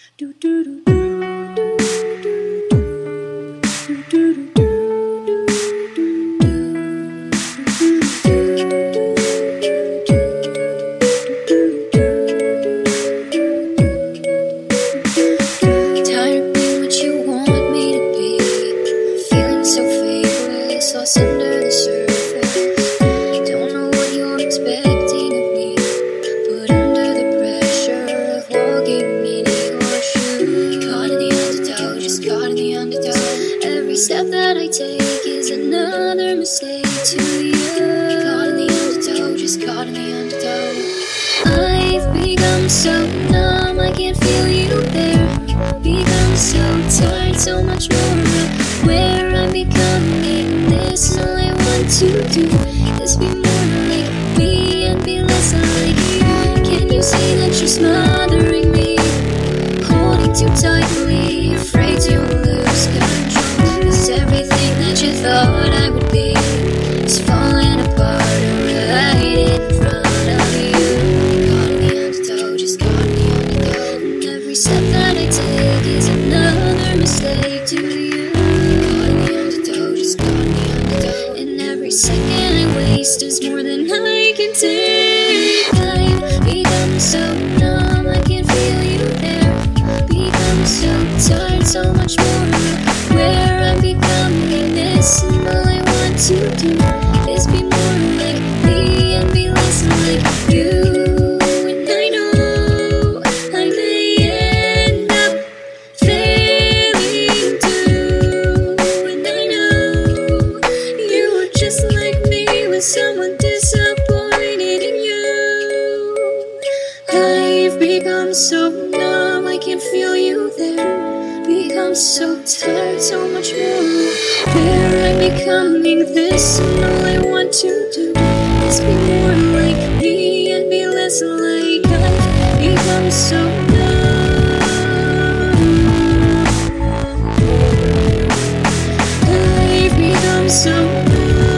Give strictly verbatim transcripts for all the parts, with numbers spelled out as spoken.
Do do do do do do do do do. Lost under the surface. Don't know what you're expecting of me, but under the pressure of walking in your shoes, caught in the undertow, just caught in the undertow. Every step that I take is another mistake to you. Caught in the undertow, just caught in the undertow. I've become so numb, I can't feel you there. Become so tired, so much more where I'm becoming. This all I want to do is be more like me and be less like you. Can you see that you're smothering me, holding too tightly, afraid to lose control? 'Cause everything that you thought I would be is falling apart right in front of you. Caught in the undertow, just caught in the undertow. And every step that I take is another mistake to you. Caught in the undertow, just caught in the undertow. And every second I waste is more than I can take. I've become so numb, I can't feel you there. Become so tired, so much more where I'm becoming. This and all I want to do is be more like me and be less like you. And I know I may end up failing too. And I know you were just like me with someone disappointed in you. I've become so numb, I can't feel you there. Become so tired, so much more where I'm becoming. This and all I want to do is be more like me and be less like I've become so numb. I've become so numb.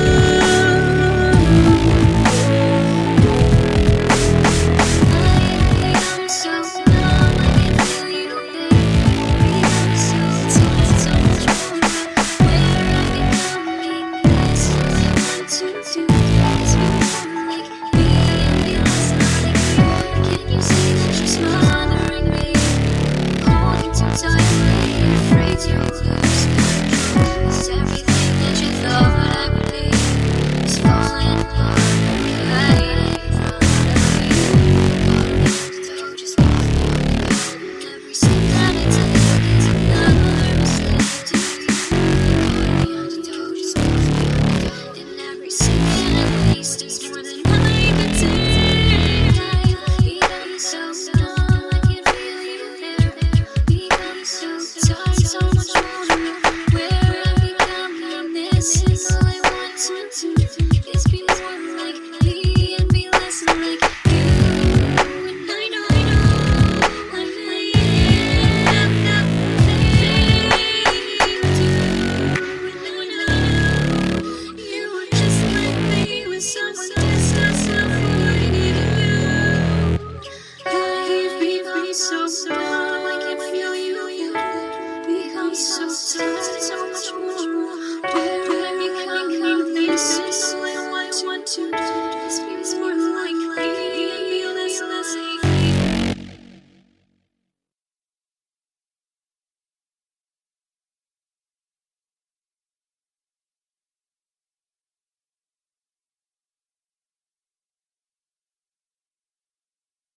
I've become so numb, I can't feel you there. Become so tired, so much more where I'm becoming. This all I want to do is be more like me and be less like you. Can you see that you're smothering me, holding too tightly, afraid to lose control? 'Cause everything that you thought I would be is falling apart right in front of you. Caught in the undertow, just caught in the undertow. And every step that I take is another mistake to you. Caught in the undertow, just caught in the undertow. And every second I waste is more than I can take. I've become so numb, I can't feel you there. Become so tired, so much more where I'm becoming. This is all I want to do is be more like me and be less like you. And I know, I know I may end up failing too. And I know you were just like me with someone disappointed in you. I've become so numb, I can't feel you there. Become so tired, so much more